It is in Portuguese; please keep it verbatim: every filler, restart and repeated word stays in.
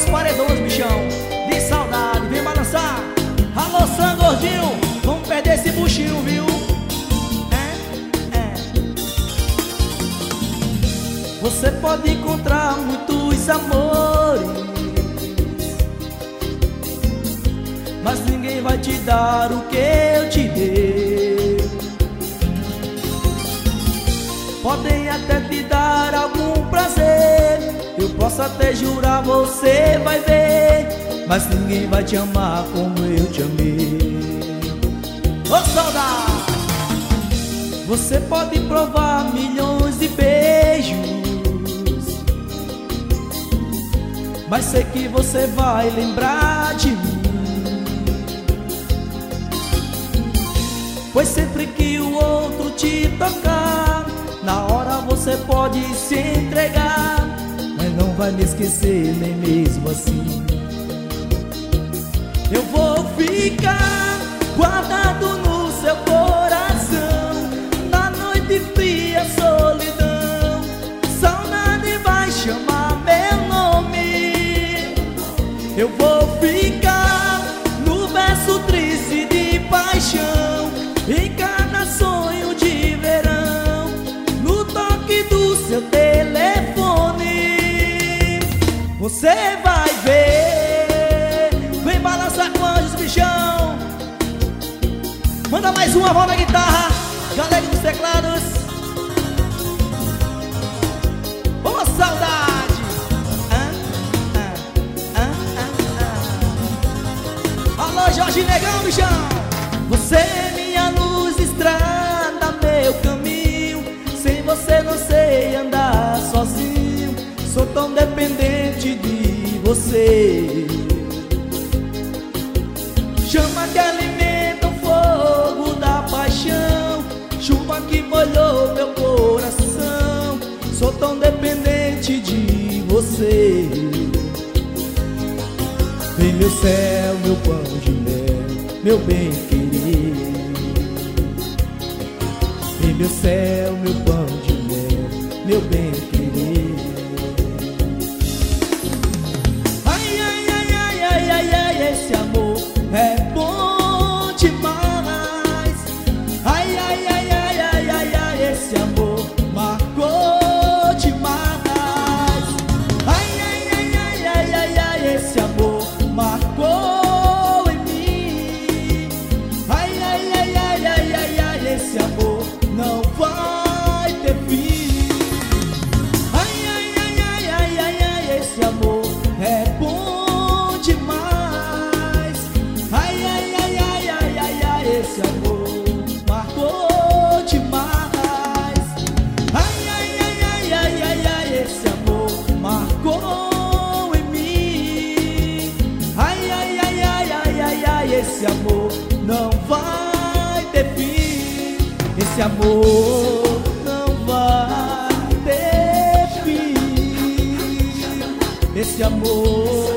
paredões, bichão. De saudade, vem balançar. Alô, Sam Gordinho, vamos perder esse buchinho, viu? É, é. Você pode encontrar muitos amores, mas ninguém vai te dar o que eu te dei. Podem até te dar algum prazer, eu posso até jurar, você vai ver, mas ninguém vai te amar como eu te amei. Ô saudade! Você pode provar milhões de beijos, mas sei que você vai lembrar de mim, pois sempre que o outro te tocar, na hora você pode se entregar, mas não vai me esquecer nem mesmo assim. Eu vou ficar guardado no seu coração, na noite fria, solidão. Saudade vai chamar meu nome. Eu vou ficar no verso triste de paixão, em cada sonho de verão, no toque do seu telefone. Você vai ver, vem balançar com anjos, bichão. Manda mais uma voz na guitarra, galera dos teclados. Ô oh, saudade! Ah, ah, ah, ah, ah. Alô, Jorge Negão, bichão. Você é minha luz, estrada, meu caminho. Sem você não sei andar sozinho. Sou tão dependente de você. Chama que alimenta o fogo da paixão, chuva que molhou meu coração. Sou tão dependente de você. Vem meu céu, meu pão de mel, meu bem querer. Vem meu céu, meu pão de mel, meu bem querer. Ai, ai, ai, ai, ai, ai, ai, esse amor é bom demais. Ai, ai, ai, ai, ai, ai, ai, esse amor marcou demais. Ai, ai, ai, ai, ai, ai, ai, esse amor marcou em mim. Ai, ai, ai, ai, ai, ai, ai, esse amor não vai ter fim. Ai, ai, ai, ai, ai, ai, ai, esse amor é bom demais. Ai, ai, ai, ai, ai, ai, ai, esse amor marcou demais. Ai, ai, ai, ai, ai, ai, ai, esse amor marcou em mim. Ai, ai, ai, ai, ai, ai, ai, esse amor não vai ter fim. Esse amor não vai ter fim. Esse amor